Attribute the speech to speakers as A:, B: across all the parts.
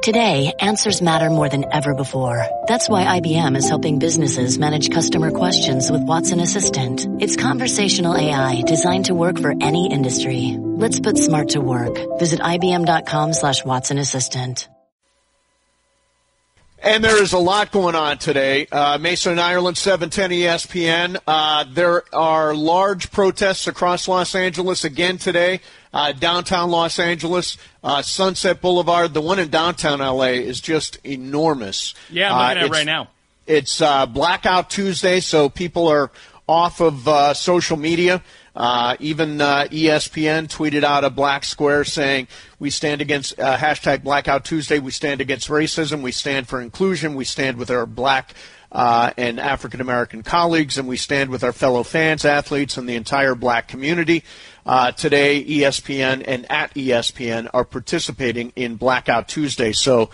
A: Today, answers matter more than ever before. That's why IBM is helping businesses manage customer questions with Watson Assistant. It's conversational AI designed to work for any industry. Let's put smart to work. Visit IBM.com/Watson Assistant.
B: And there is a lot going on today. Mason and Ireland, 710 ESPN. There are large protests across Los Angeles again today. Downtown Los Angeles, Sunset Boulevard. The one in downtown L.A. is just enormous.
C: Yeah, I'm looking at it right now.
B: It's Blackout Tuesday, so people are off of social media. Even ESPN tweeted out a black square saying, we stand against hashtag Blackout Tuesday. We stand against racism. We stand for inclusion. We stand with our black and African-American colleagues, and we stand with our fellow fans, athletes, and the entire black community. Today, ESPN and at ESPN are participating in Blackout Tuesday. So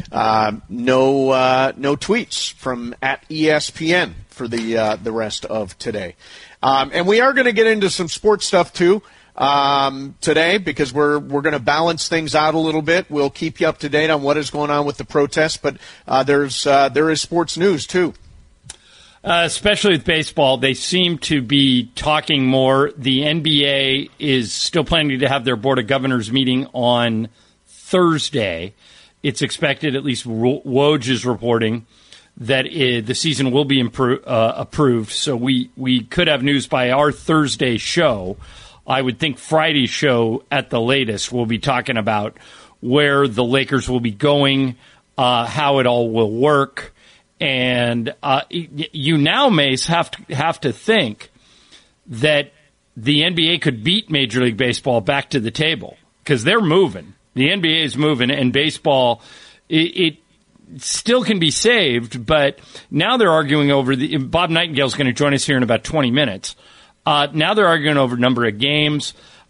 B: no tweets from at ESPN for the rest of today. And we are going to get into some sports stuff, too, today, because we're going to balance things out a little bit. We'll keep you up to date on what is going on with the protests, but there is sports news, too.
C: Especially with baseball, they seem to be talking more. The NBA is still planning to have their Board of Governors meeting on Thursday. It's expected, at least Woj is reporting, that the season will be approved. So we could have news by our Thursday show. I would think Friday's show at the latest will be talking about where the Lakers will be going, how it all will work. And you now, Mace, have to think that the NBA could beat Major League Baseball back to the table because they're moving. The NBA is moving, and baseball, it still can be saved, but now they're arguing over Bob Nightingale's going to join us here in about 20 minutes. Now they're arguing over number of games.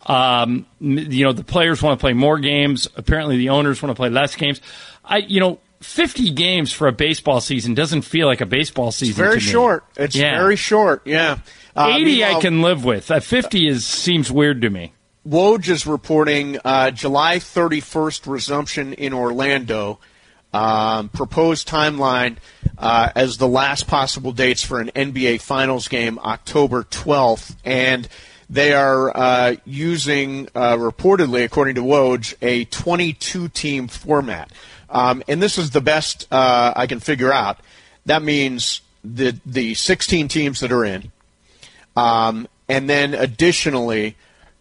C: The players want to play more games. Apparently the owners want to play less games. 50 games for a baseball season doesn't feel like a baseball season.
B: It's very short. It's very short, yeah.
C: 80 I can live with. 50 seems weird to me.
B: Woj is reporting July 31st resumption in Orlando. Proposed timeline as the last possible dates for an NBA Finals game, October 12th. And they are using, reportedly, according to Woj, a 22-team format. And this is the best I can figure out. That means the 16 teams that are in. And then additionally,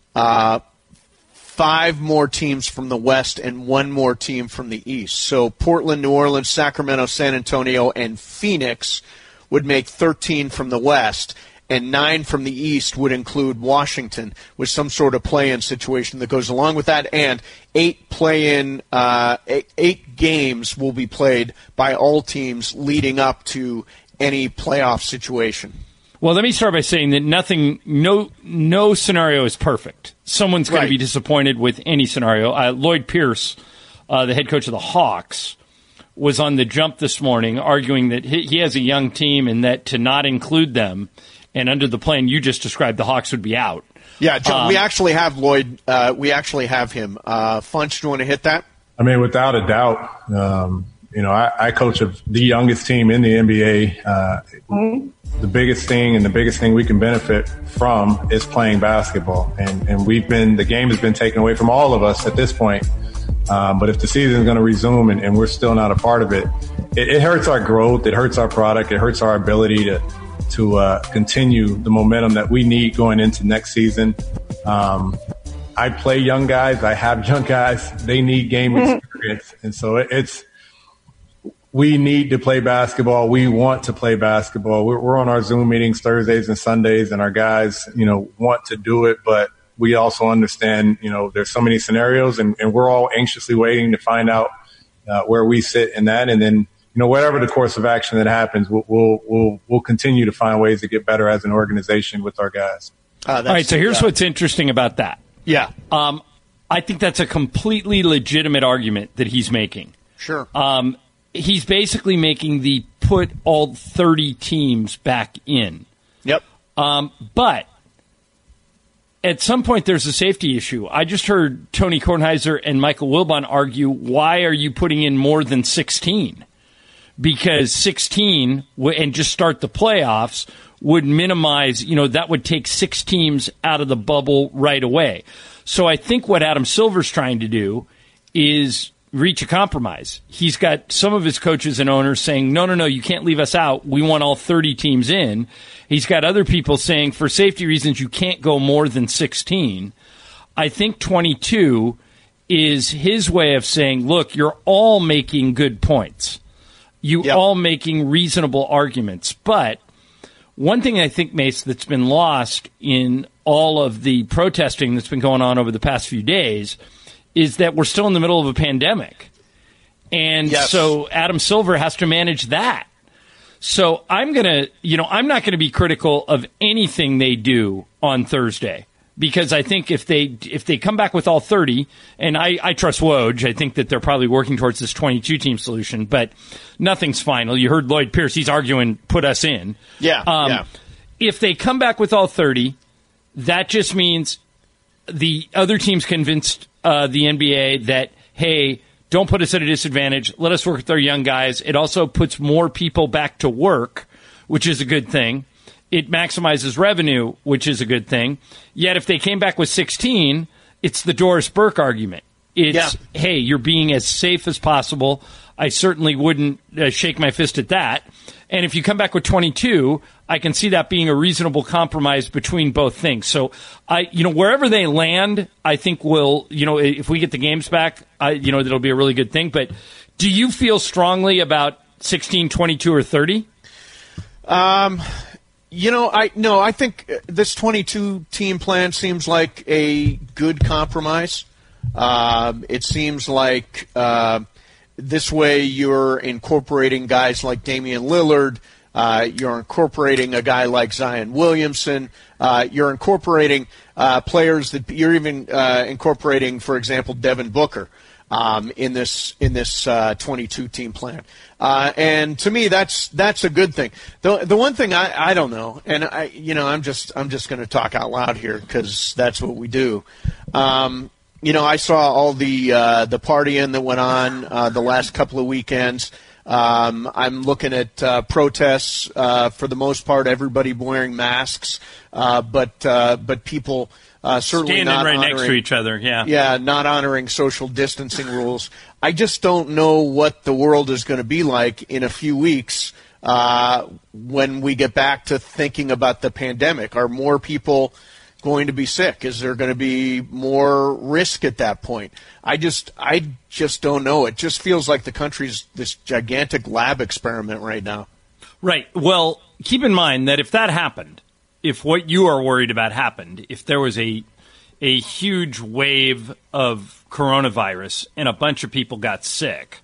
B: 5 more teams from the West and 1 more team from the East. So Portland, New Orleans, Sacramento, San Antonio, and Phoenix would make 13 from the West, and 9 from the East would include Washington with some sort of play-in situation that goes along with that, and 8 games will be played by all teams leading up to any playoff situation.
C: Well, let me start by saying that no scenario is perfect. Someone's going to be disappointed with any scenario. Lloyd Pierce, the head coach of the Hawks, was on the jump this morning arguing that he has a young team and that to not include them, and under the plan you just described, the Hawks would be out.
B: Yeah, John, we actually have Lloyd. We actually have him. Funch, do you want to hit that?
D: I mean, without a doubt, I coach the youngest team in the NBA. The biggest thing we can benefit from is playing basketball. And the game has been taken away from all of us at this point. But if the season is going to resume and we're still not a part of it, it hurts our growth. It hurts our product. It hurts our ability to continue the momentum that we need going into next season. I play young guys. I have young guys. They need game experience. And so we need to play basketball. We want to play basketball. We're on our Zoom meetings Thursdays and Sundays, and our guys, want to do it. But we also understand, there's so many scenarios, and we're all anxiously waiting to find out where we sit in that. And then, whatever the course of action that happens, we'll continue to find ways to get better as an organization with our guys.
C: All right. So here's what's interesting about that.
B: Yeah.
C: I think that's a completely legitimate argument that he's making.
B: Sure.
C: He's basically making the put all 30 teams back in.
B: Yep.
C: But at some point there's a safety issue. I just heard Tony Kornheiser and Michael Wilbon argue, why are you putting in more than 16? Because 16 and just start the playoffs would minimize, that would take 6 teams out of the bubble right away. So I think what Adam Silver's trying to do is reach a compromise. He's got some of his coaches and owners saying, no, you can't leave us out. We want all 30 teams in. He's got other people saying, for safety reasons, you can't go more than 16. I think 22 is his way of saying, look, you're all making good points. All making reasonable arguments. But one thing I think, Mace, that's been lost in all of the protesting that's been going on over the past few days is that we're still in the middle of a pandemic. And so Adam Silver has to manage that. So I'm not going to be critical of anything they do on Thursday, because I think if they come back with all 30, and I trust Woj, I think that they're probably working towards this 22-team solution, but nothing's final. You heard Lloyd Pierce, he's arguing, put us in. If they come back with all 30, that just means the other teams convinced the NBA that, hey, don't put us at a disadvantage. Let us work with our young guys. It also puts more people back to work, which is a good thing. It maximizes revenue, which is a good thing. Yet if they came back with 16, it's the Doris Burke argument. It's, hey, you're being as safe as possible. I certainly wouldn't shake my fist at that. And if you come back with 22, I can see that being a reasonable compromise between both things. So, wherever they land, I think if we get the games back, that'll be a really good thing. But do you feel strongly about 16, 22, or 30?
B: I think this 22-team plan seems like a good compromise. It seems like this way you're incorporating guys like Damian Lillard. You're incorporating a guy like Zion Williamson. You're incorporating players that you're even incorporating, for example, Devin Booker in this 22-team plan. And to me, that's a good thing. The one thing I don't know, and I'm just going to talk out loud here because that's what we do. I saw all the partying that went on the last couple of weekends. I'm looking at protests. For the most part, everybody wearing masks, but people certainly
C: standing
B: not
C: right
B: honoring,
C: next to each other.
B: not honoring social distancing rules. I just don't know what the world is going to be like in a few weeks when we get back to thinking about the pandemic. Are more people going to be sick? Is there going to be more risk at that point? I just don't know. It just feels like the country's this gigantic lab experiment right now.
C: Right. Well, keep in mind that if that happened, if what you are worried about happened, if there was a huge wave of coronavirus and a bunch of people got sick,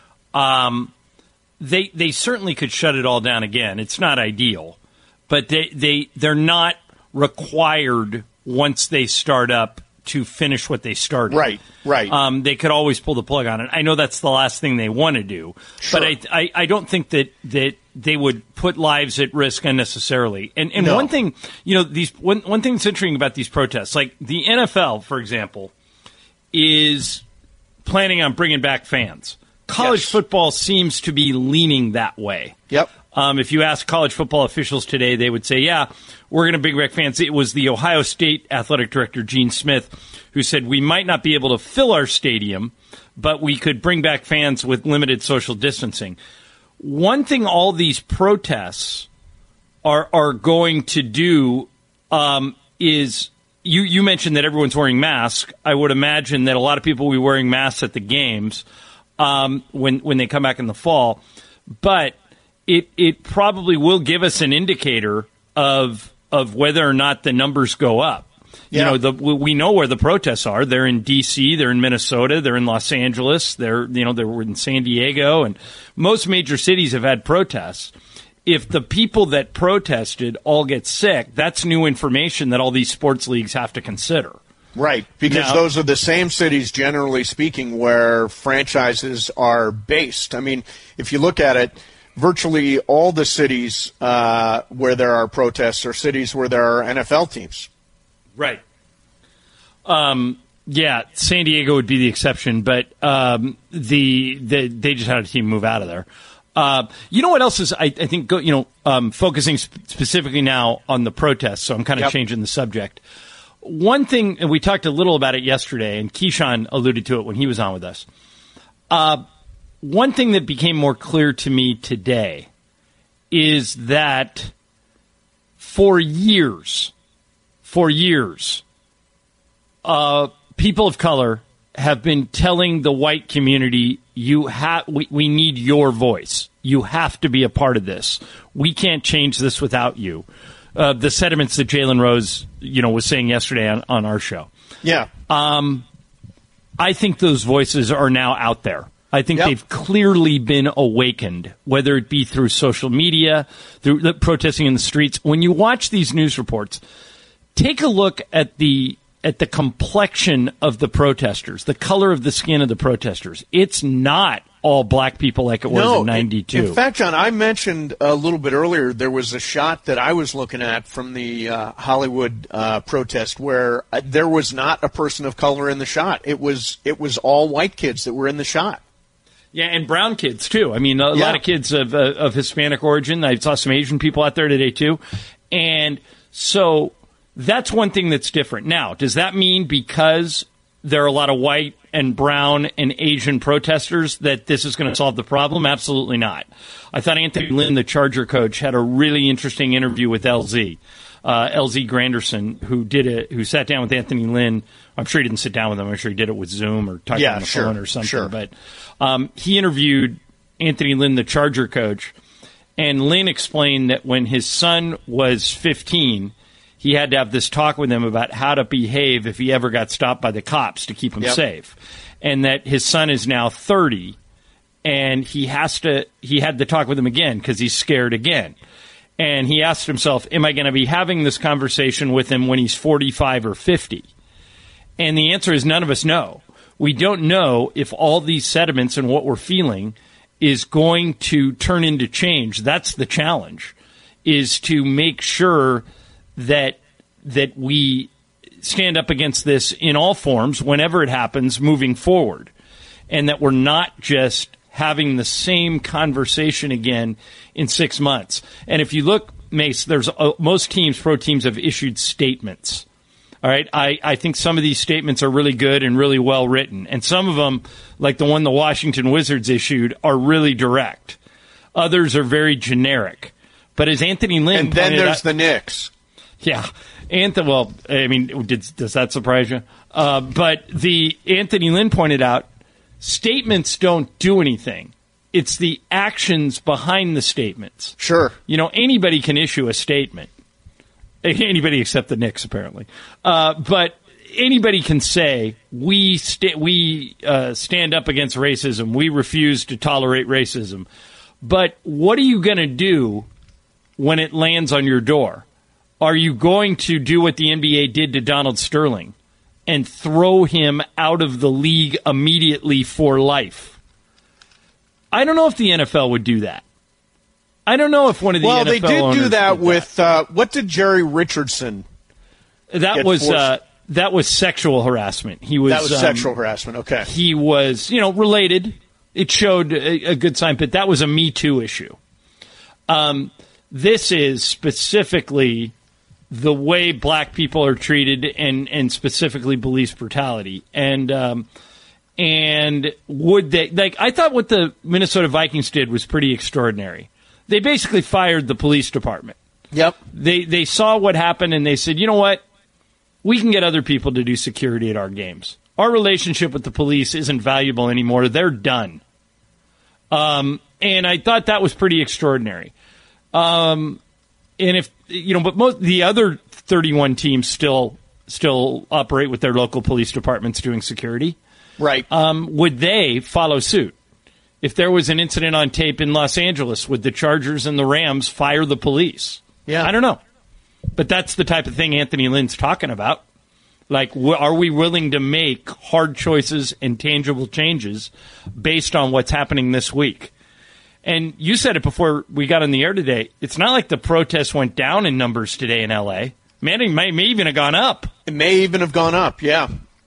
C: they certainly could shut it all down again. It's not ideal, but they're not required once they start up to finish what they started.
B: Right.
C: They could always pull the plug on it. I know that's the last thing they want to do,
B: sure.
C: But I don't think that they would put lives at risk unnecessarily. And
B: no.
C: One thing, one thing that's interesting about these protests, like the NFL, for example, is planning on bringing back fans. College football seems to be leaning that way.
B: Yep.
C: If you ask college football officials today, they would say, yeah, we're going to bring back fans. It was the Ohio State athletic director, Gene Smith, who said we might not be able to fill our stadium, but we could bring back fans with limited social distancing. One thing all these protests are going to do is you mentioned that everyone's wearing masks. I would imagine that a lot of people will be wearing masks at the games when they come back in the fall. But it probably will give us an indicator of whether or not the numbers go up.
B: Yeah.
C: We know where the protests are. They're in D.C., they're in Minnesota, they're in Los Angeles, they're in San Diego, and most major cities have had protests. If the people that protested all get sick, that's new information that all these sports leagues have to consider.
B: Right, because those are the same cities, generally speaking, where franchises are based. I mean, if you look at it, virtually all the cities where there are protests are cities where there are NFL teams.
C: Right. Yeah, San Diego would be the exception, but they just had a team move out of there. You know what else is, I think, focusing specifically now on the protests, so I'm kind of changing the subject. One thing, and we talked a little about it yesterday, and Keyshawn alluded to it when he was on with us. One thing that became more clear to me today is that for years, people of color have been telling the white community, we need your voice. You have to be a part of this. We can't change this without you. The sentiments that Jalen Rose, was saying yesterday on our show.
B: Yeah.
C: I think those voices are now out there. I think they've clearly been awakened, whether it be through social media, through the protesting in the streets. When you watch these news reports, take a look at the complexion of the protesters, the color of the skin of the protesters. It's not all black people like it was in 92.
B: In fact, John, I mentioned a little bit earlier there was a shot that I was looking at from the Hollywood protest where there was not a person of color in the shot. It was all white kids that were in the shot.
C: Yeah, and brown kids, too. I mean, a lot of kids of Hispanic origin. I saw some Asian people out there today, too. And so that's one thing that's different. Now, does that mean because there are a lot of white and brown and Asian protesters that this is going to solve the problem? Absolutely not. I thought Anthony Lynn, the Charger coach, had a really interesting interview with LZ Granderson, who sat down with Anthony Lynn. I'm sure he didn't sit down with him. I'm sure he did it with Zoom or talking on the phone or something.
B: Sure.
C: But he interviewed Anthony Lynn, the Charger coach, and Lynn explained that when his son was 15, he had to have this talk with him about how to behave if he ever got stopped by the cops to keep him safe. And that his son is now 30, and he had to talk with him again because he's scared again. And he asked himself, am I going to be having this conversation with him when he's 45 or 50? And the answer is none of us know. We don't know if all these sentiments and what we're feeling is going to turn into change. That's the challenge, is to make sure that we stand up against this in all forms whenever it happens moving forward, and that we're not just having the same conversation again in 6 months. And if you look, Mace, there's most teams, pro teams, have issued statements. All right, I think some of these statements are really good and really well written, and some of them, like the one the Washington Wizards issued, are really direct. Others are very generic. But as Anthony Lynn
B: and then there's the Knicks.
C: Yeah. Well, I mean, does that surprise you? But Anthony Lynn pointed out, statements don't do anything. It's the actions behind the statements.
B: Sure.
C: Anybody can issue a statement. Anybody except the Knicks, apparently. But anybody can say, we stand up against racism. We refuse to tolerate racism. But what are you going to do when it lands on your door? Are you going to do what the NBA did to Donald Sterling and throw him out of the league immediately for life? I don't know if the NFL would do that. I don't know if one of the NFL
B: owners did do that with what did Jerry Richardson?
C: That was sexual harassment. That was
B: sexual harassment. Okay.
C: He was, related. It showed a good sign, but that was a Me Too issue. This is specifically the way black people are treated, and specifically police brutality. And would they, I thought what the Minnesota Vikings did was pretty extraordinary. They basically fired the police department.
B: Yep.
C: They saw what happened, and they said, you know what? We can get other people to do security at our games. Our relationship with the police isn't valuable anymore. They're done. And I thought that was pretty extraordinary. And if, but most the other 31 teams still operate with their local police departments doing security.
B: Right.
C: Would they follow suit? If there was an incident on tape in Los Angeles, would the Chargers and the Rams fire the police?
B: Yeah.
C: I don't know. But that's the type of thing Anthony Lynn's talking about. Like, are we willing to make hard choices and tangible changes based on what's happening this week? And you said it before we got on the air today. It's not like the protests went down in numbers today in L.A. Manning may even have gone up.
B: It may even have gone up, yeah.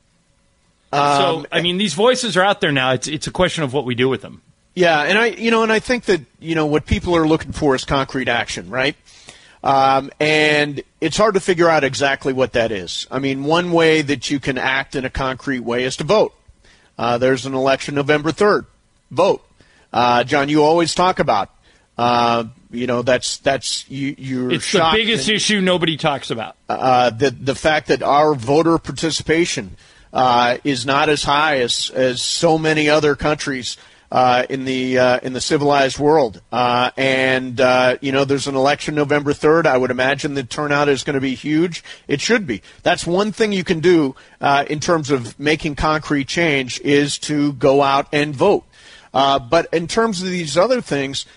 C: These voices are out there now. It's a question of what we do with them.
B: Yeah, and I think that, what people are looking for is concrete action, right? And it's hard to figure out exactly what that is. I mean, one way that you can act in a concrete way is to vote. There's an election November 3rd. Vote. John, you always talk about, you're
C: It's the biggest issue nobody talks about.
B: The fact that our voter participation is not as high as so many other countries in the civilized world. There's an election November 3rd. I would imagine the turnout is going to be huge. It should be. That's one thing you can do in terms of making concrete change is to go out and vote. But in terms of these other things,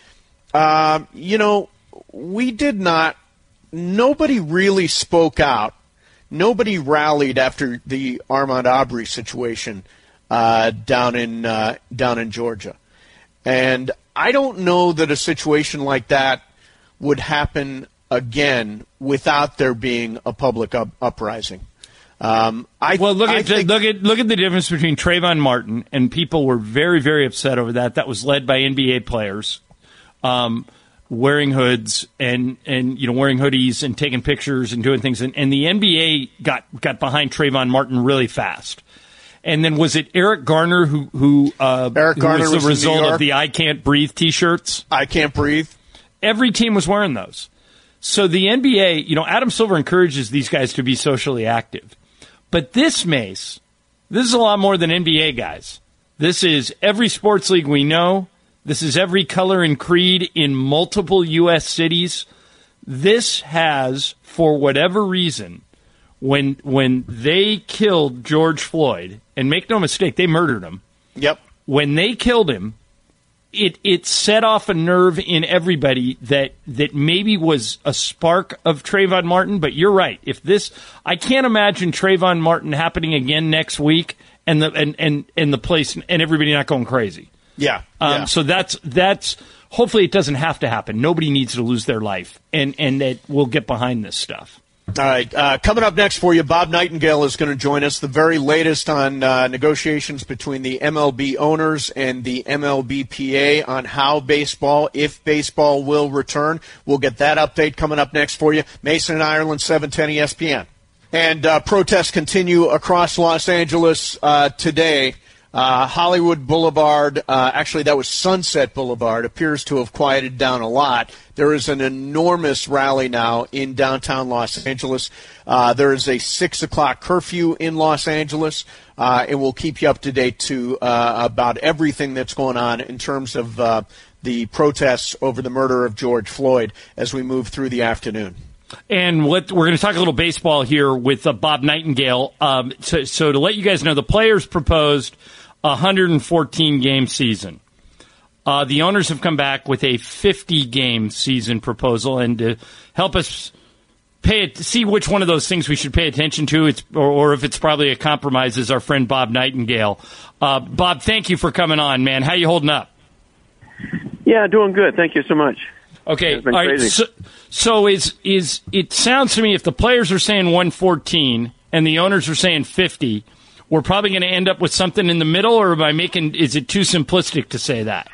B: we did not. Nobody really spoke out. Nobody rallied after the Ahmaud Arbery situation down in Georgia, and I don't know that a situation like that would happen again without there being a public uprising.
C: Look at the difference between Trayvon Martin, and people were very, very upset over that. That was led by NBA players. Wearing hoods and wearing hoodies and taking pictures and doing things, and the NBA got behind Trayvon Martin really fast. And then was it Eric Garner who was the result of the "I Can't Breathe" T-shirts?
B: I can't breathe.
C: Every team was wearing those. So the NBA, Adam Silver encourages these guys to be socially active, but this is a lot more than NBA guys. This is every sports league we know. This is every color and creed in multiple U.S. cities. This has, for whatever reason, when they killed George Floyd, and make no mistake, they murdered him.
B: Yep. When
C: they killed him, it set off a nerve in everybody that maybe was a spark of Trayvon Martin. But you're right. I can't imagine Trayvon Martin happening again next week, and the place and everybody not going crazy.
B: Yeah.
C: So that's hopefully it doesn't have to happen. Nobody needs to lose their life, and that we'll get behind this stuff.
B: All right. Coming up next for you, Bob Nightingale is going to join us. The very latest on negotiations between the MLB owners and the MLBPA on how if baseball will return. We'll get that update coming up next for you. Mason and Ireland, 710 ESPN. And protests continue across Los Angeles today. Hollywood Boulevard, actually that was Sunset Boulevard, appears to have quieted down a lot. There is an enormous rally now in downtown Los Angeles. There is a 6 o'clock curfew in Los Angeles, and we'll keep you up to date about everything that's going on in terms of the protests over the murder of George Floyd as we move through the afternoon.
C: And we're going to talk a little baseball here with Bob Nightingale. So to let you guys know, the players proposed a 114-game season. The owners have come back with a 50-game season proposal, and to help us see which one of those things we should pay attention to, or if it's probably a compromise, is our friend Bob Nightingale. Bob, thank you for coming on, man. How you holding up?
E: Yeah, doing good. Thank you so much.
C: Okay, all right. So is it sounds to me if the players are saying 114 and the owners are saying 50, we're probably going to end up with something in the middle, or is it too simplistic to say that?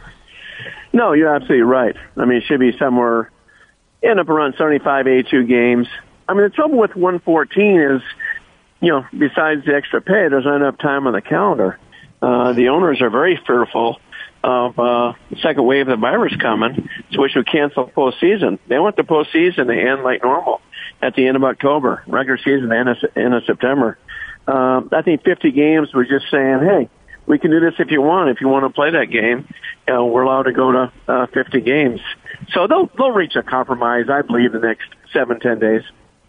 E: No, you're absolutely right. I mean, it should be somewhere end up around 75, 82 games. I mean, the trouble with 114 is, besides the extra pay, there's not enough time on the calendar. The owners are very fearful of the second wave of the virus coming, so we should cancel postseason. They want the postseason to end like normal at the end of October, regular season end of September. I think 50 games was just saying, hey, we can do this if you want. If you want to play that game, we're allowed to go to 50 games. So they'll reach a compromise, I believe, the next 7-10 days.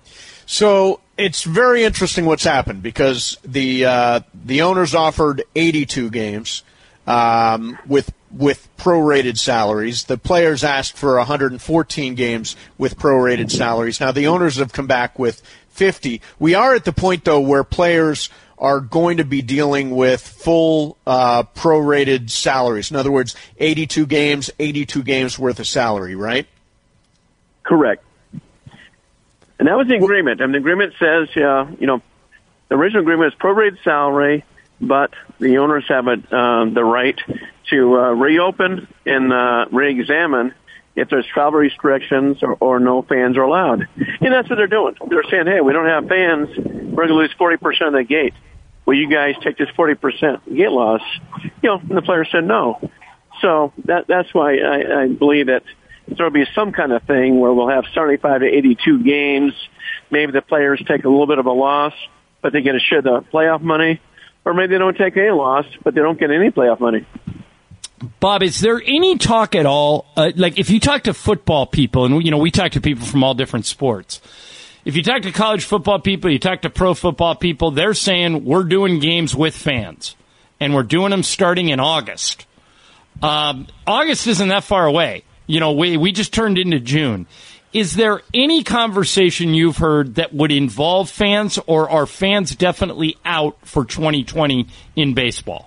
B: So it's very interesting what's happened because the owners offered 82 games with prorated salaries. The players asked for 114 games with prorated salaries. Now the owners have come back with 50. We are at the point, though, where players are going to be dealing with full prorated salaries. In other words, 82 games worth of salary, right?
E: Correct. And that was the agreement. And the agreement says, the original agreement is prorated salary, but the owners have the right to reopen and re-examine if there's travel restrictions or no fans are allowed. And that's what they're doing. They're saying, hey, we don't have fans. We're going to lose 40% of the gate. Will you guys take this 40% gate loss? And the players said no. So that's why I believe that there will be some kind of thing where we'll have 75 to 82 games. Maybe the players take a little bit of a loss, but they get a share of the playoff money. Or maybe they don't take any loss, but they don't get any playoff money.
C: Bob, is there any talk at all, like if you talk to football people, and we talk to people from all different sports, if you talk to college football people, you talk to pro football people, they're saying we're doing games with fans, and we're doing them starting in August. August isn't that far away. We just turned into June. Is there any conversation you've heard that would involve fans, or are fans definitely out for 2020 in baseball?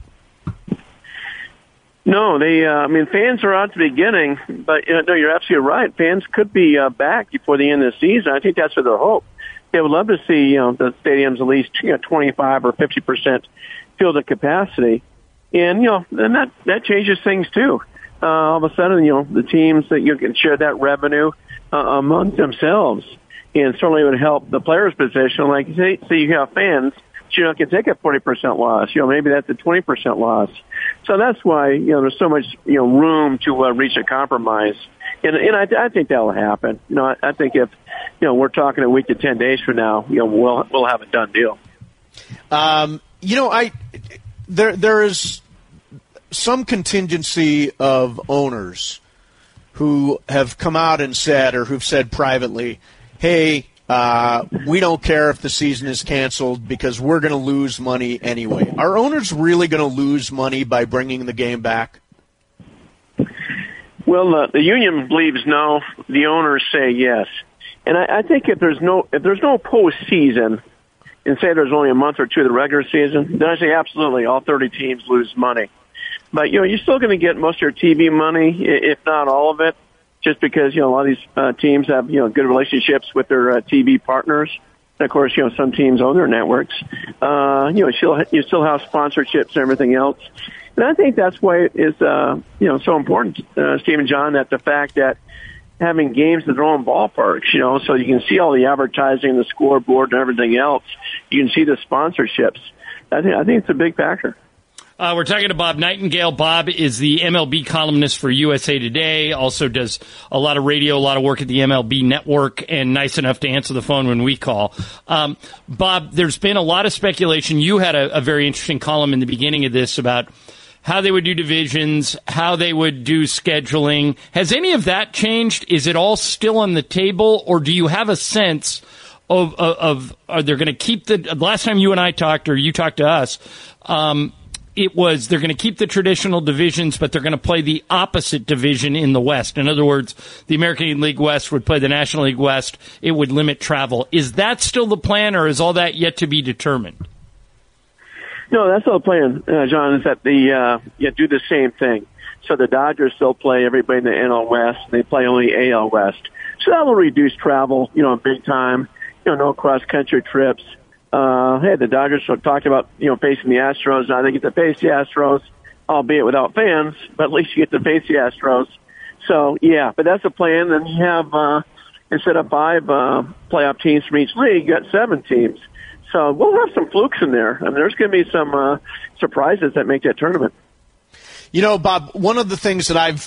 E: No, fans are out at the beginning, but no, you're absolutely right. Fans could be back before the end of the season. I think that's what their hope. They would love to see the stadiums at least 25 or 50% filled capacity, and then that changes things too. All of a sudden, the teams that you can share that revenue among themselves, and certainly would help the players' position. Like say you have fans, you can take a 40% loss. Maybe that's a 20% loss. So that's why there's so much room to reach a compromise, and I think that'll happen. I think if we're talking a week to 10 days from now, we'll have a done deal.
B: There is some contingency of owners who have come out and said, or who've said privately, hey, we don't care if the season is canceled because we're going to lose money anyway. Are owners really going to lose money by bringing the game back?
E: Well, the union believes no. The owners say yes. And I think if there's no postseason, and say there's only a month or two of the regular season, then I say absolutely all 30 teams lose money. But you're still going to get most of your TV money, if not all of it, just because a lot of these teams have good relationships with their TV partners. And of course, some teams own their networks. You still have sponsorships and everything else. And I think that's why it is so important, Steve and John, that the fact that having games at their own ballparks, so you can see all the advertising, the scoreboard, and everything else. You can see the sponsorships. I think it's a big factor.
C: We're talking to Bob Nightingale. Bob is the MLB columnist for USA Today, also does a lot of radio, a lot of work at the MLB Network, and nice enough to answer the phone when we call. Bob, there's been a lot of speculation. You had a very interesting column in the beginning of this about how they would do divisions, how they would do scheduling. Has any of that changed? Is it all still on the table, or do you have a sense of are they going to keep the last time you and I talked, or you talked to us, it was they're going to keep the traditional divisions, but they're going to play the opposite division in the West. In other words, the American League West would play the National League West. It would limit travel. Is that still the plan, or is all that yet to be determined?
E: No, that's all the plan, John, is that you do the same thing. So the Dodgers still play everybody in the NL West. They play only AL West. So that will reduce travel, big time. No cross-country trips. Hey, the Dodgers talked about, facing the Astros. Now they get to face the Astros, albeit without fans, but at least you get to face the Astros. So, yeah, but that's the plan. Then you have, instead of 5 playoff teams from each league, you got 7 teams. So we'll have some flukes in there. I mean, there's going to be some surprises that make that tournament.
B: Bob, one of the things that I've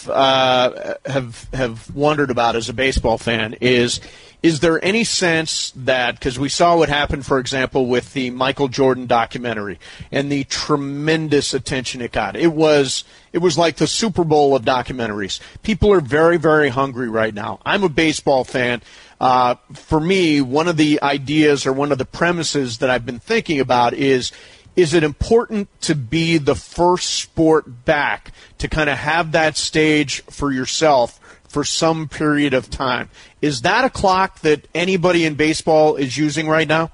B: have wondered about as a baseball fan is there any sense that, because we saw what happened, for example, with the Michael Jordan documentary and the tremendous attention it got. It was like the Super Bowl of documentaries. People are very, very hungry right now. I'm a baseball fan. For me, one of the ideas or one of the premises that I've been thinking about is it important to be the first sport back to kind of have that stage for yourself for some period of time? Is that a clock that anybody in baseball is using right now?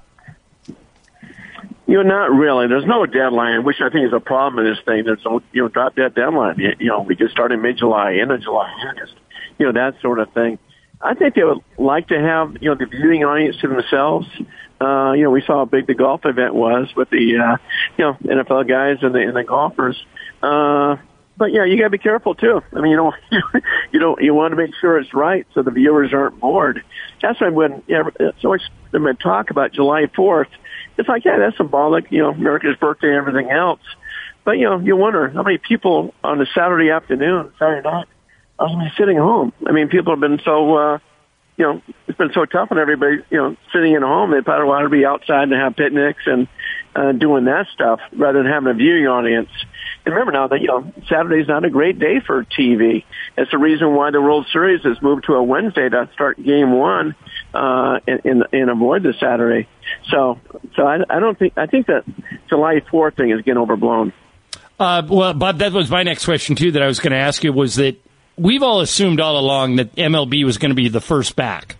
E: Not really. There's no deadline, which I think is a problem in this thing. There's no, drop dead deadline. We could start in mid-July, end of July, August, that sort of thing. I think they would like to have, the viewing audience to themselves. We saw how big the golf event was with the, NFL guys and the golfers. But yeah, you got to be careful too. I mean, you want to make sure it's right so the viewers aren't bored. That's why it's always been talk about July 4th. It's like, yeah, that's symbolic, America's birthday and everything else. But, you wonder how many people on a Saturday afternoon, Saturday night, are going to be sitting home. I mean, people have been so, it's been so tough on everybody, sitting at home. They probably want to be outside and have picnics and doing that stuff rather than having a viewing audience. And remember now that, Saturday's not a great day for TV. It's the reason why the World Series has moved to a Wednesday to start Game 1 and avoid the Saturday. So I think that July 4th thing is getting overblown.
C: Well, Bob, that was my next question, too, that I was going to ask you, was that we've all assumed all along that MLB was going to be the first back.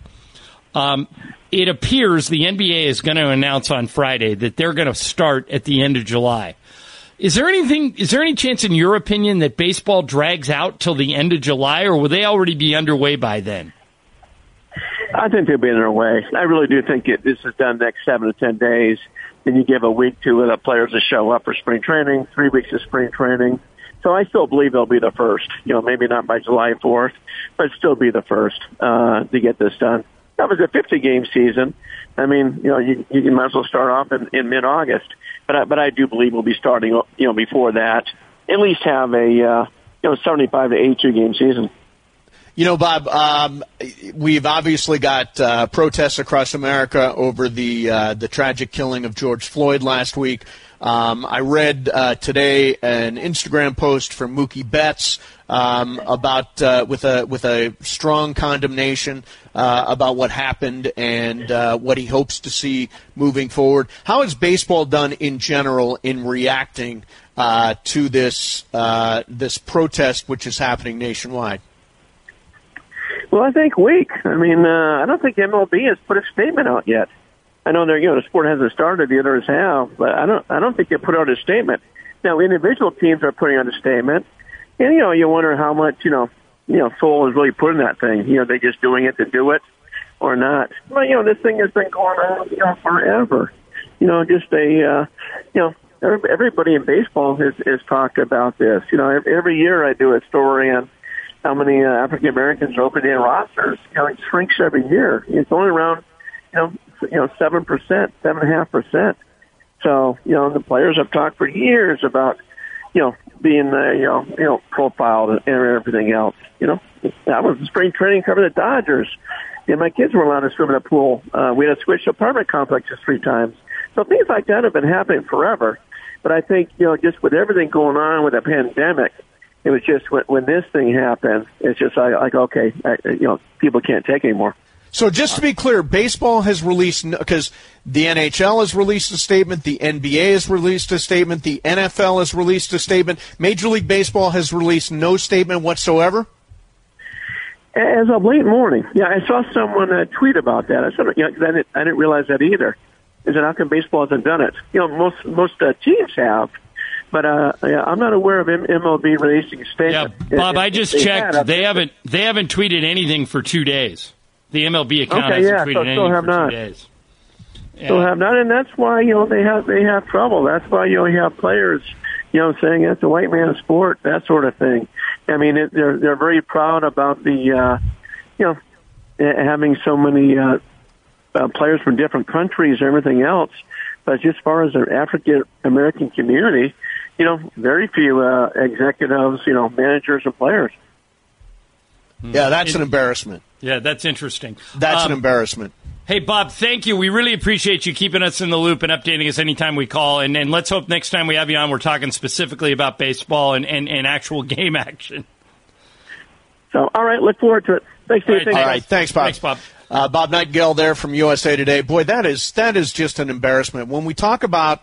C: It appears the NBA is going to announce on Friday that they're going to start at the end of July. Is there any chance, in your opinion, that baseball drags out till the end of July, or will they already be underway by then?
E: I think they'll be underway. I really do think this is done next 7 to 10 days. Then you give a week to the players to show up for spring training, 3 weeks of spring training. So I still believe they'll be the first. Maybe not by July 4th, but still be the first to get this done. That was a 50-game season. I mean, you might as well start off in mid-August. But I do believe we'll be starting, before that. At least have a 75 to 82 game season.
B: Bob, we've obviously got protests across America over the tragic killing of George Floyd last week. I read today an Instagram post from Mookie Betts about with a strong condemnation about what happened and what he hopes to see moving forward. How has baseball done in general in reacting to this protest, which is happening nationwide?
E: Well, I think weak. I mean, I don't think MLB has put a statement out yet. I know the sport hasn't started; the others have, but I don't think they put out a statement. Now, individual teams are putting out a statement, and you wonder how much soul is really put in that thing. They just doing it to do it, or not. But this thing has been going on forever. Everybody in baseball has talked about this. Every year I do a story on how many African Americans are open in rosters. It shrinks every year. It's only around 7%, 7.5%. So the players have talked for years about being profiled and everything else. I was in spring training covering the Dodgers. My kids were allowed to swim in a pool. We had to switch apartment complexes 3 times. So things like that have been happening forever. But I think just with everything going on with the pandemic, it was just when this thing happened, it's just like okay, people can't take anymore.
B: So just to be clear, baseball has released, because the NHL has released a statement, the NBA has released a statement, the NFL has released a statement. Major League Baseball has released no statement whatsoever?
E: As of late morning. Yeah, I saw someone tweet about that. I said, I didn't realize that either. I said, how come baseball hasn't done it? Most teams have. But I'm not aware of MLB releasing a statement.
C: Yeah, Bob, I just checked. They haven't tweeted anything for 2 days. The MLB account hasn't tweeted anything for 2 days. Yeah.
E: Still have not, and that's why they have trouble. That's why you have players saying it's a white man's sport, that sort of thing. I mean, they're very proud about the having so many players from different countries and everything else. But just as far as the African American community, very few executives, managers and players.
B: Yeah, that's an embarrassment.
C: Yeah, that's interesting.
B: That's an embarrassment.
C: Hey, Bob, thank you. We really appreciate you keeping us in the loop and updating us anytime we call. And let's hope next time we have you on, we're talking specifically about baseball and actual game action.
E: So, all right, look forward to it. Thanks, Steve.
B: All right, thanks, Bob.
C: Thanks, Bob.
B: Bob Nightingale there from USA Today. Boy, that is just an embarrassment. When we talk about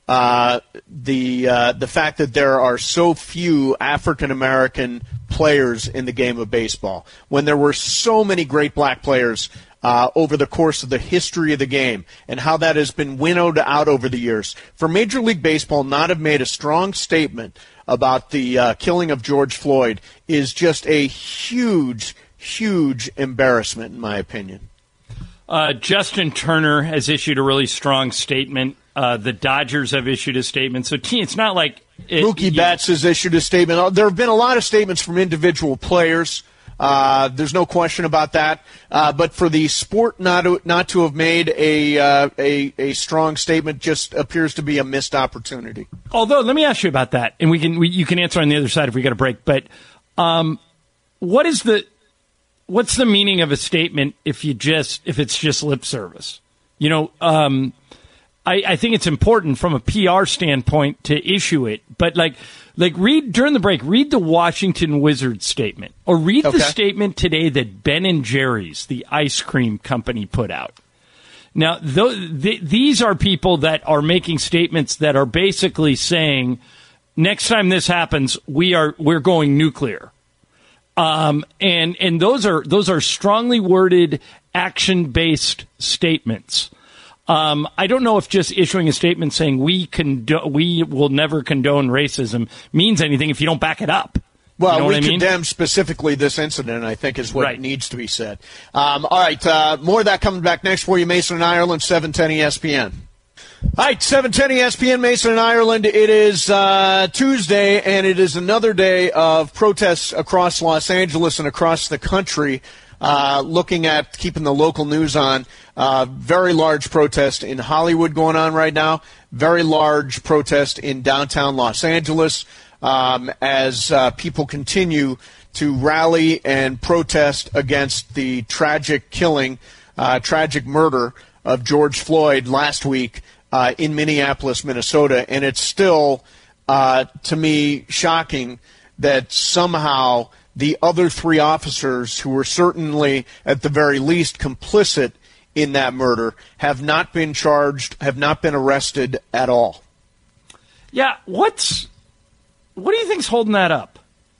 B: the fact that there are so few African American players in the game of baseball, when there were so many great black players over the course of the history of the game, and how that has been winnowed out over the years, for Major League Baseball not have made a strong statement about the killing of George Floyd is just a huge huge embarrassment, in my opinion.
C: Justin Turner has issued a really strong statement. The Dodgers have issued a statement. So, it's not like
B: Mookie Betts has issued a statement. There have been a lot of statements from individual players. There's no question about that. But for the sport not to have made a strong statement just appears to be a missed opportunity.
C: Although, let me ask you about that, and you can answer on the other side if we got a break. But what's the meaning of a statement if it's just lip service? I think it's important from a PR standpoint to issue it, but read during the break, read the Washington Wizards statement, or read the statement today that Ben & Jerry's, the ice cream company, put out. Now, these are people that are making statements that are basically saying, next time this happens, we're going nuclear. And those are strongly worded, action-based statements. I don't know if just issuing a statement saying we will never condone racism means anything if you don't back it up.
B: Well,
C: you know
B: we condemn specifically this incident, I think, is what needs to be said. All right, more of that coming back next for you, Mason and Ireland, 710 ESPN. All right, 710 ESPN, Mason and Ireland. It is Tuesday, and it is another day of protests across Los Angeles and across the country. Looking at keeping the local news on, very large protest in Hollywood going on right now, very large protest in downtown Los Angeles as people continue to rally and protest against the tragic killing, tragic murder of George Floyd last week in Minneapolis, Minnesota. And it's still, to me, shocking that somehow the other three officers who were certainly, at the very least, complicit in that murder have not been charged, have not been arrested at all.
C: Yeah, what do you think's holding that up?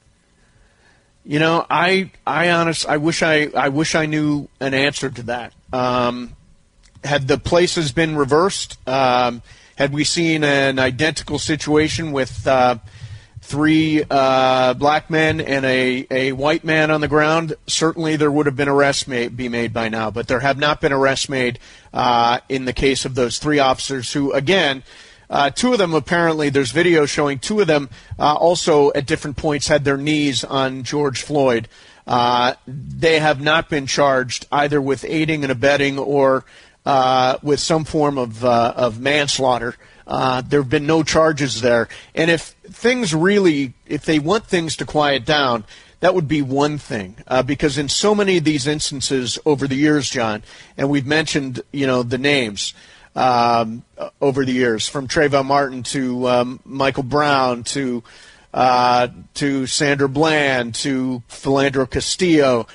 B: I wish I knew an answer to that. Had the places been reversed, had we seen an identical situation with three black men and a white man on the ground, certainly there would have been arrests be made by now. But there have not been arrests made in the case of those three officers who, again, two of them apparently, there's video showing two of them also at different points had their knees on George Floyd. They have not been charged either with aiding and abetting or with some form of manslaughter. There have been no charges there. And if they want things to quiet down, that would be one thing. Because in so many of these instances over the years, John, and we've mentioned, the names over the years, from Trayvon Martin to Michael Brown to Sandra Bland to Philandro Castillo,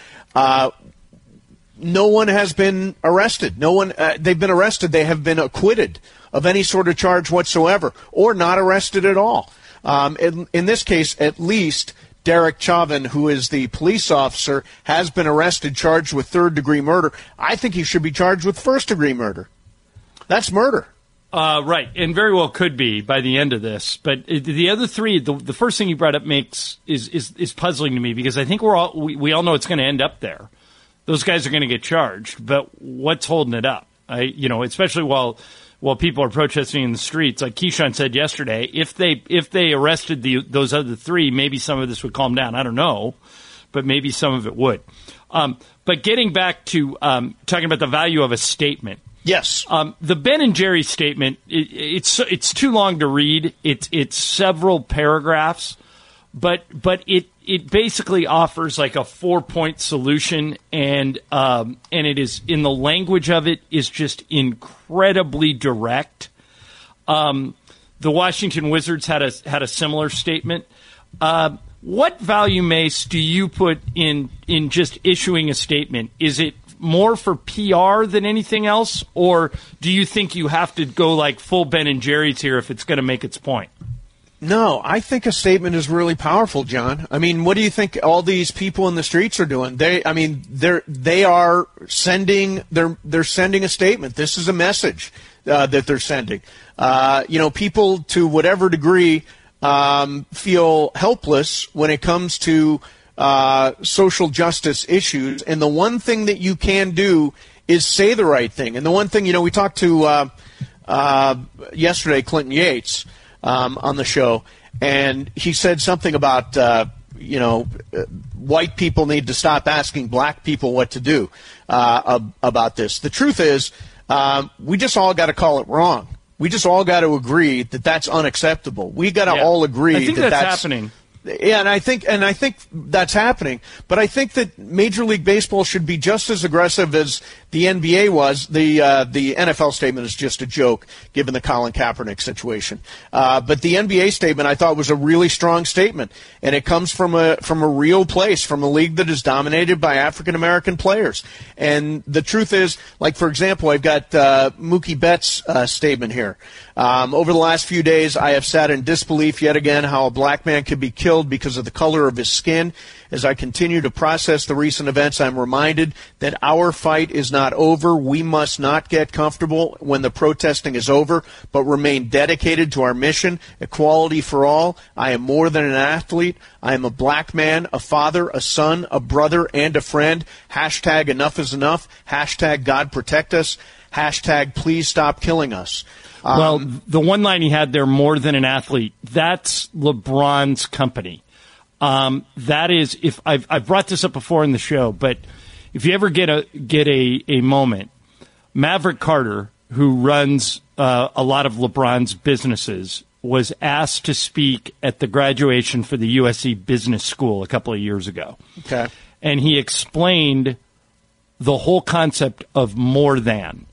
B: no one has been arrested. They've been arrested. They have been acquitted of any sort of charge whatsoever, or not arrested at all. In this case, at least, Derek Chauvin, who is the police officer, has been arrested, charged with third-degree murder. I think he should be charged with first-degree murder. That's murder.
C: Right, and very well could be by the end of this. But the other three, the first thing you brought up is puzzling to me, because I think we all know it's going to end up there. Those guys are going to get charged, but what's holding it up? Especially while people are protesting in the streets, like Keyshawn said yesterday, if they arrested those other three, maybe some of this would calm down. I don't know, but maybe some of it would. But getting back to talking about the value of a statement.
B: Yes.
C: The Ben & Jerry's statement, it's too long to read. It's several paragraphs, but it basically offers like a 4-point solution, and it is, in the language of it, is just incredibly direct. The Washington Wizards had a similar statement. What value, Mace, do you put in just issuing a statement? Is it more for PR than anything else, or do you think you have to go like full Ben & Jerry's here if it's going to make its point?
B: No, I think a statement is really powerful, John. I mean, what do you think all these people in the streets are doing? They're sending a statement. This is a message that they're sending. People to whatever degree feel helpless when it comes to social justice issues, and the one thing that you can do is say the right thing. And the one thing, we talked to yesterday, Clinton Yates, on the show, and he said something about, white people need to stop asking black people what to do about this. The truth is, we just all got to call it wrong. We just all got to agree that that's unacceptable. We got to all agree
C: I think that's happening.
B: Yeah, and I think that's happening. But I think that Major League Baseball should be just as aggressive as the NBA was. The NFL statement is just a joke, given the Colin Kaepernick situation. But the NBA statement, I thought, was a really strong statement, and it comes from a real place, from a league that is dominated by African American players. And the truth is, like for example, I've got Mookie Betts' statement here. Over the last few days, I have sat in disbelief yet again how a black man could be killed because of the color of his skin. As I continue to process the recent events, I'm reminded that our fight is not over. We must not get comfortable when the protesting is over, but remain dedicated to our mission, equality for all. I am more than an athlete. I am a black man, a father, a son, a brother, and a friend. Hashtag enough is enough. Hashtag God protect us. Hashtag please stop killing us.
C: Well, the one line he had there, more than an athlete, that's LeBron's company. That is, if I've brought this up before in the show, but if you ever get a moment, Maverick Carter, who runs a lot of LeBron's businesses, was asked to speak at the graduation for the USC Business School a couple of years ago.
B: Okay.
C: And he explained the whole concept of more than.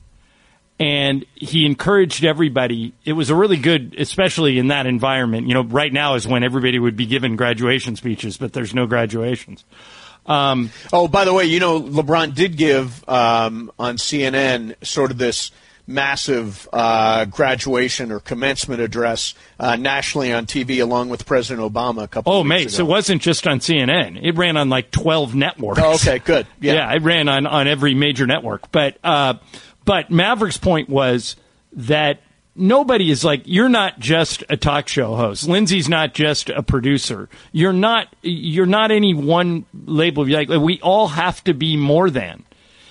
C: And he encouraged everybody. It was a really good, especially in that environment. Right now is when everybody would be given graduation speeches, but there's no graduations.
B: By the way, LeBron did give on CNN sort of this massive graduation or commencement address nationally on TV, along with President Obama a couple of weeks ago.
C: So it wasn't just on CNN. It ran on like 12 networks.
B: Oh, okay, good.
C: Yeah, it ran on every major network. But Maverick's point was that nobody is like, you're not just a talk show host. Lindsay's not just a producer. You're not any one label. We all have to be more than.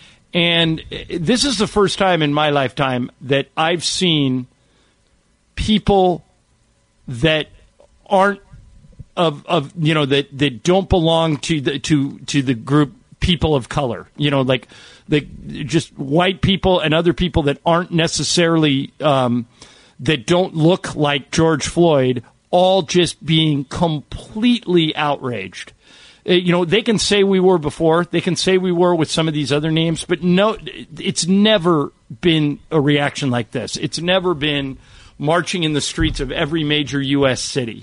C: And this is the first time in my lifetime that I've seen people that aren't that don't belong to the group people of color. Just white people and other people that aren't necessarily that don't look like George Floyd, all just being completely outraged. They can say we were before. They can say we were with some of these other names, but no, it's never been a reaction like this. It's never been marching in the streets of every major U.S. city.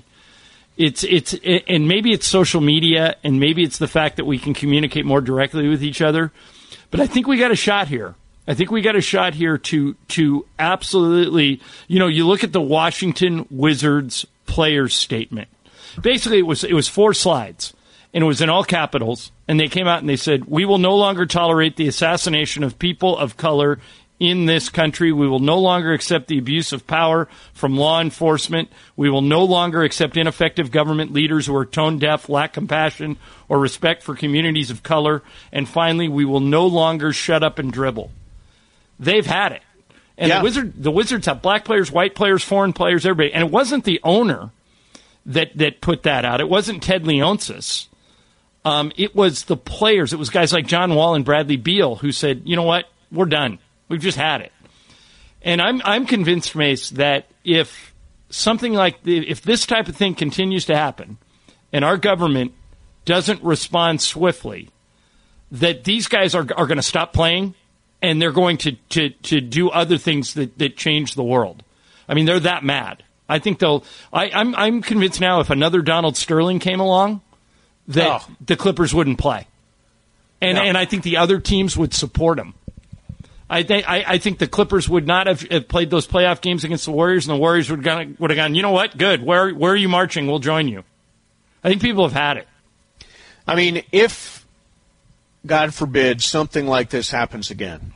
C: And maybe it's social media, and maybe it's the fact that we can communicate more directly with each other. But I think we got a shot here. I think we got a shot here to absolutely, you look at the Washington Wizards players statement. Basically, it was 4 slides, and it was in all capitals. And they came out and they said, we will no longer tolerate the assassination of people of color in this country. We will no longer accept the abuse of power from law enforcement. We will no longer accept ineffective government leaders who are tone deaf, lack compassion, or respect for communities of color. And finally, we will no longer shut up and dribble. They've had it. And the Wizards have black players, white players, foreign players, everybody. And it wasn't the owner that put that out. It wasn't Ted Leonsis. It was the players. It was guys like John Wall and Bradley Beal who said, you know what, we're done. We've just had it. And I'm convinced, Mace, that if something if this type of thing continues to happen and our government doesn't respond swiftly, that these guys are going to stop playing and they're going to do other things that change the world. I mean, they're that mad. I think I'm convinced now if another Donald Sterling came along that the Clippers wouldn't play. And I think the other teams would support him. I think the Clippers would not have played those playoff games against the Warriors, and the Warriors would have gone, you know what, good, where are you marching? We'll join you. I think people have had it.
B: I mean, if, God forbid, something like this happens again,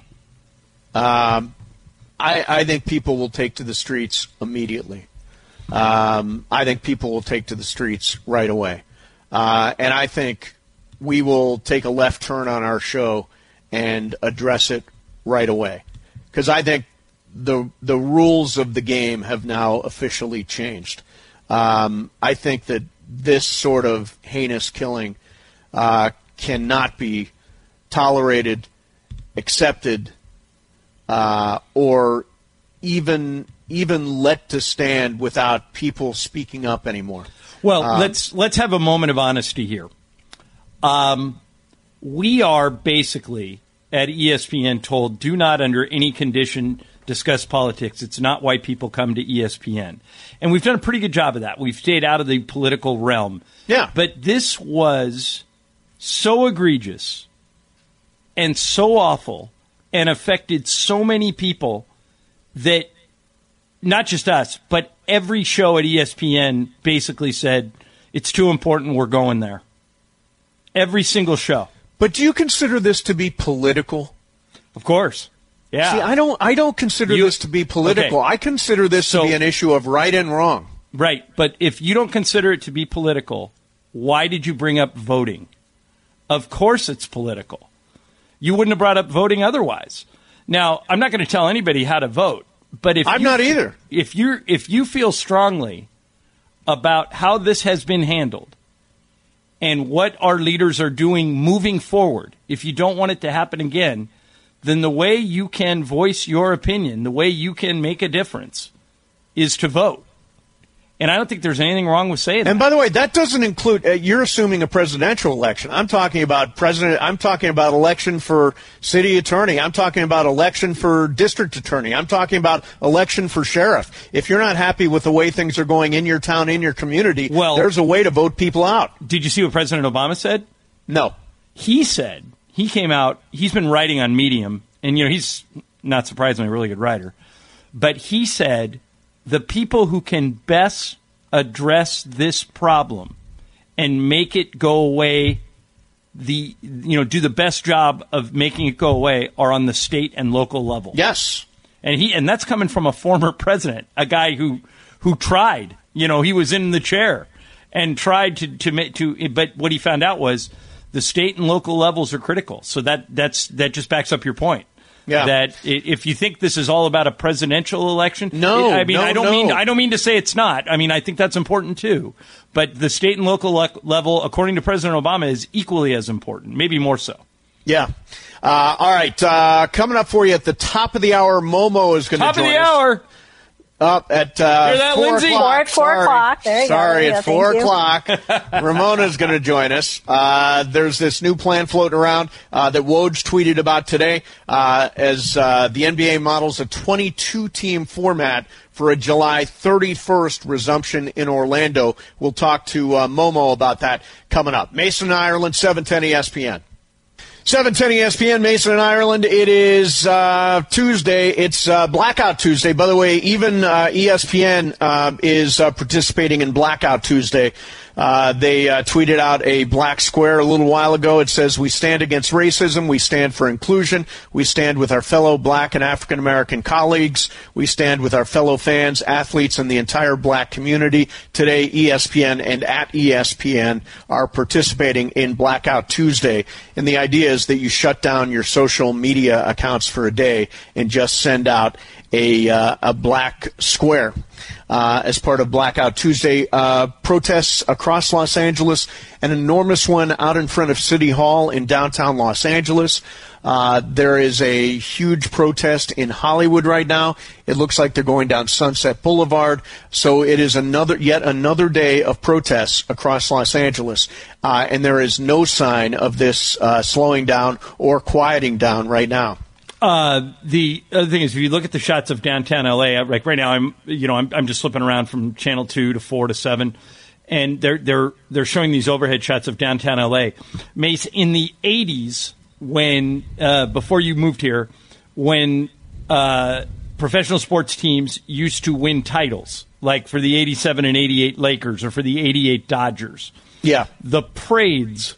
B: I think people will take to the streets immediately. I think people will take to the streets right away. And I think we will take a left turn on our show and address it right away. Because I think the rules of the game have now officially changed. I think that this sort of heinous killing cannot be tolerated, accepted, or even let to stand without people speaking up anymore.
C: Well, let's have a moment of honesty here. We are basically at ESPN told, do not under any condition discuss politics. It's not why people come to ESPN. And we've done a pretty good job of that. We've stayed out of the political realm.
B: Yeah.
C: But this was so egregious and so awful and affected so many people that not just us, but every show at ESPN basically said, it's too important, we're going there. Every single show.
B: But do you consider this to be political?
C: Of course. Yeah.
B: See, I don't consider this to be political. Okay. I consider this to be an issue of right and wrong.
C: Right. But if you don't consider it to be political, why did you bring up voting? Of course it's political. You wouldn't have brought up voting otherwise. Now, I'm not going to tell anybody how to vote, but if
B: I'm not either.
C: If you feel strongly about how this has been handled and what our leaders are doing moving forward, if you don't want it to happen again, then the way you can voice your opinion, the way you can make a difference, is to vote. And I don't think there's anything wrong with saying that.
B: And by the way, that doesn't include, you're assuming a presidential election. I'm talking about election for city attorney. I'm talking about election for district attorney. I'm talking about election for sheriff. If you're not happy with the way things are going in your town, in your community, there's a way to vote people out.
C: Did you see what President Obama said?
B: No.
C: He said, he came out, he's been writing on Medium, and he's not surprisingly a really good writer, but he said the people who can best address this problem and make it go away, do the best job of making it go away are on the state and local level.
B: Yes.
C: And that's coming from a former president, a guy who tried, he was in the chair and tried to, but what he found out was the state and local levels are critical. So that just backs up your point. Yeah. That if you think this is all about a presidential election, I don't mean to say it's not. I mean, I think that's important too. But the state and local level, according to President Obama, is equally as important, maybe more so.
B: Yeah. All right. Coming up for you at the top of the hour, Momo is going to join us.
C: Top of the hour.
B: Up at 4 o'clock.
F: 4 o'clock. There you
B: Sorry,
F: go.
B: at 4 o'clock. Ramona's going to join us. There's this new plan floating around that Woj tweeted about today as the NBA models a 22-team format for a July 31st resumption in Orlando. We'll talk to Momo about that coming up. Mason, Ireland, 710 ESPN. 710 ESPN, Mason and Ireland. It is Tuesday. It's Blackout Tuesday. By the way, even ESPN is participating in Blackout Tuesday. They tweeted out a black square a little while ago. It says, "We stand against racism. We stand for inclusion. We stand with our fellow black and African American colleagues. We stand with our fellow fans, athletes, and the entire black community." Today, ESPN and at ESPN are participating in Blackout Tuesday. And the idea is that you shut down your social media accounts for a day and just send out a black square. As part of Blackout Tuesday, protests across Los Angeles, an enormous one out in front of City Hall in downtown Los Angeles. There is a huge protest in Hollywood right now. It looks like they're going down Sunset Boulevard. So it is yet another day of protests across Los Angeles. And there is no sign of this slowing down or quieting down right now.
C: The other thing is, if you look at the shots of downtown LA, like right now, I'm just flipping around from channel 2 to 4 to 7, and they're showing these overhead shots of downtown LA. Mace, in the 80s, when before you moved here, when professional sports teams used to win titles, like for the 87 and 88 Lakers or for the 88 Dodgers, the parades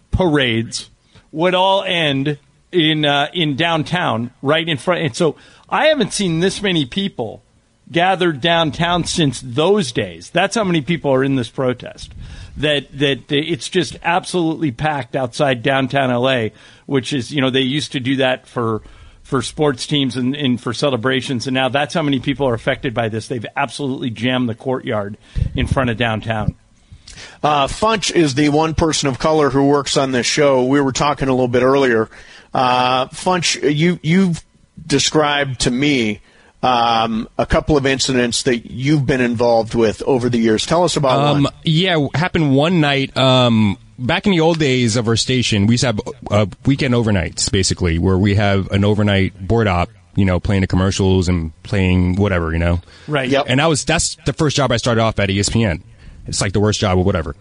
C: would all end in downtown, right in front. And so I haven't seen this many people gathered downtown since those days. That's how many people are in this protest. that it's just absolutely packed outside downtown LA, which is, they used to do that for sports teams and for celebrations, and now that's how many people are affected by this. They've absolutely jammed the courtyard in front of downtown.
B: Funch is the one person of color who works on this show. We were talking a little bit earlier. Funch, you've described to me a couple of incidents that you've been involved with over the years. Tell us about one.
F: Yeah, it happened one night. Back in the old days of our station, we used to have weekend overnights, basically, where we have an overnight board op, playing the commercials and playing whatever,
C: Right.
B: Yep.
F: And that's the first job I started off at ESPN. It's like the worst job or whatever.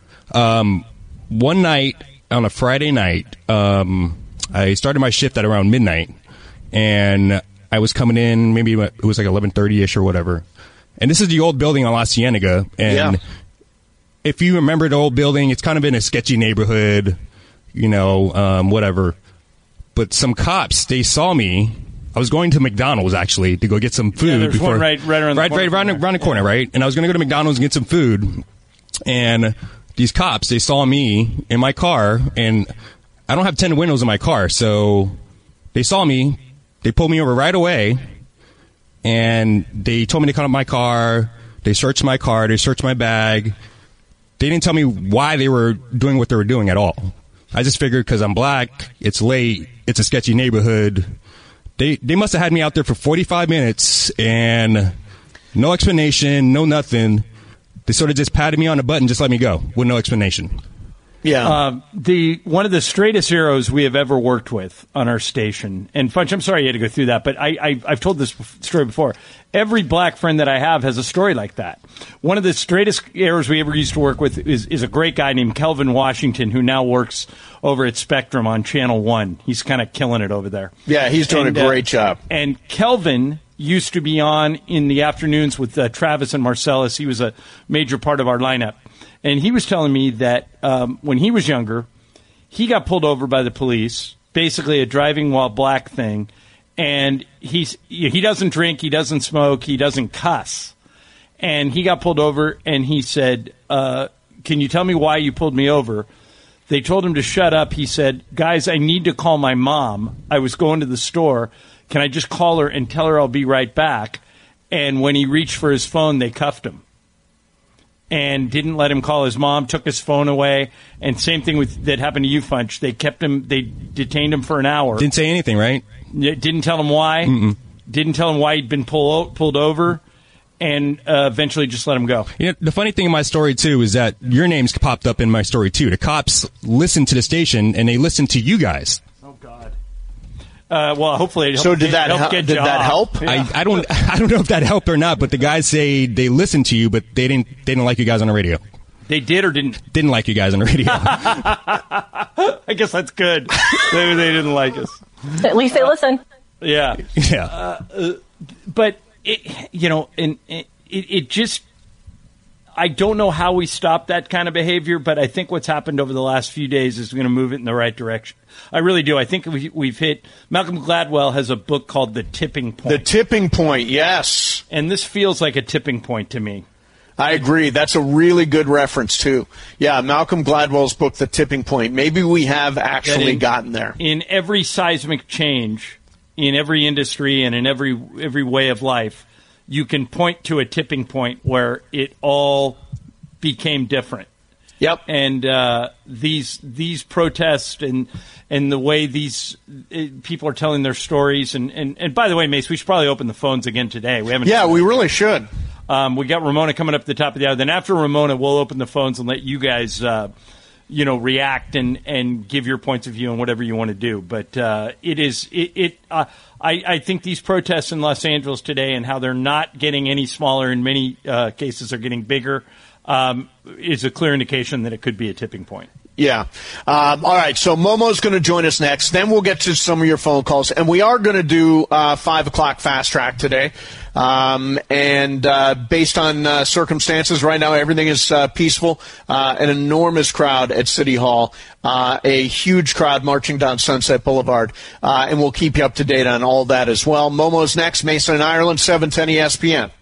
F: One night, on a Friday night, I started my shift at around midnight, and I was coming in, maybe it was like 11:30-ish or whatever. And this is the old building on La Cienega, and if you remember the old building, it's kind of in a sketchy neighborhood, whatever. But some cops, they saw me. I was going to McDonald's, actually, to go get some food.
C: Yeah, there's one right around the corner.
F: Right around the corner, right? And I was going to go to McDonald's and get some food. And these cops, they saw me in my car, and I don't have 10 windows in my car, so they saw me. They pulled me over right away, and they told me to come up my car. They searched my car. They searched my bag. They didn't tell me why they were doing what they were doing at all. I just figured because I'm black, it's late, it's a sketchy neighborhood. They must have had me out there for 45 minutes and no explanation, no nothing. They sort of just patted me on the butt and just let me go with no explanation.
B: Yeah.
C: One of the straightest heroes we have ever worked with on our station, and Funch, I'm sorry you had to go through that, but I've told this story before. Every black friend that I have has a story like that. One of the straightest heroes we ever used to work with is a great guy named Kelvin Washington, who now works over at Spectrum on Channel 1. He's kind of killing it over there.
B: Yeah, he's doing a great job.
C: And Kelvin used to be on in the afternoons with Travis and Marcellus. He was a major part of our lineup. And he was telling me that when he was younger, he got pulled over by the police, basically a driving while black thing. And he doesn't drink, he doesn't smoke, he doesn't cuss. And he got pulled over, and he said, can you tell me why you pulled me over? They told him to shut up. He said, guys, I need to call my mom. I was going to the store. Can I just call her and tell her I'll be right back? And when he reached for his phone, they cuffed him and didn't let him call his mom, took his phone away. And same thing that happened to you, Funch. They detained him for an hour.
F: Didn't say anything, right?
C: Didn't tell him why.
F: Mm-mm.
C: Didn't tell him why he'd been pulled over, and eventually just let him go.
F: The funny thing in my story, too, is that your name's popped up in my story, too. The cops listened to the station, and they listened to you guys.
C: Oh, God. Well, hopefully it
B: So did that help?
C: Yeah.
F: I don't know if that helped or not, but the guys say they listened to you, but they didn't like you guys on the radio.
C: They did or didn't?
F: Didn't like you guys on the radio.
C: I guess that's good. Maybe they didn't like us.
G: At least they listen.
C: Yeah.
F: Yeah.
C: But, it just, I don't know how we stop that kind of behavior, but I think what's happened over the last few days is going to move it in the right direction. I really do. I think we've hit, Malcolm Gladwell has a book called The Tipping Point.
B: The Tipping Point, yes.
C: And this feels like a tipping point to me.
B: I agree. That's a really good reference, too. Yeah, Malcolm Gladwell's book, The Tipping Point. Maybe we have actually gotten there.
C: In every seismic change, in every industry and in every way of life, you can point to a tipping point where it all became different.
B: Yep.
C: And these protests and the way these people are telling their stories. And by the way, Mace, we should probably open the phones again today. We haven't.
B: Yeah, we really should.
C: We got Ramona coming up at the top of the hour. Then after Ramona, we'll open the phones and let you guys, react and give your points of view on whatever you want to do. But I think these protests in Los Angeles today and how they're not getting any smaller, in many cases are getting bigger, is a clear indication that it could be a tipping point.
B: Yeah. All right. So Momo's going to join us next. Then we'll get to some of your phone calls. And we are going to do 5 o'clock Fast Track today. And based on circumstances right now, everything is peaceful. An enormous crowd at City Hall. A huge crowd marching down Sunset Boulevard. And we'll keep you up to date on all that as well. Momo's next. Mason and Ireland, 710 ESPN.